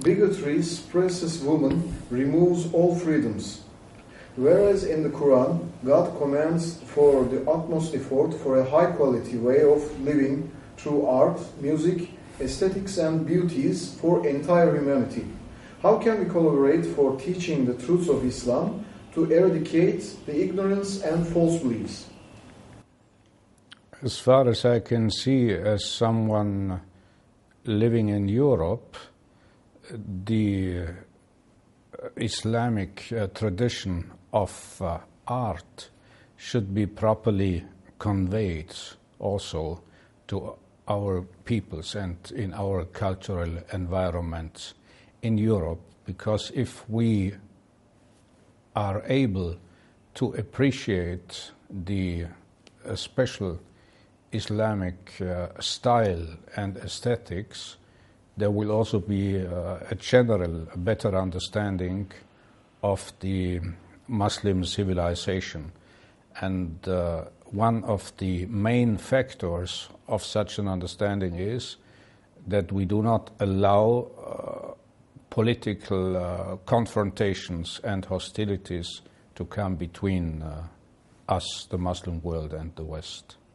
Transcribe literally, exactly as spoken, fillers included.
bigotry suppresses women, removes all freedoms. Whereas in the Quran, God commands for the utmost effort for a high-quality way of living through art, music, aesthetics and beauties for entire humanity. How can we collaborate for teaching the truths of Islam to eradicate the ignorance and false beliefs? As far as I can see, as someone living in Europe, the Islamic uh, tradition of uh, art should be properly conveyed also to our peoples and in our cultural environments in Europe, because if we are able to appreciate the uh, special Islamic uh, style and aesthetics, there will also be uh, a general a better understanding of the Muslim civilization. And uh, one of the main factors of such an understanding is that we do not allow uh, political uh, confrontations and hostilities to come between uh, us, the Muslim world, and the West.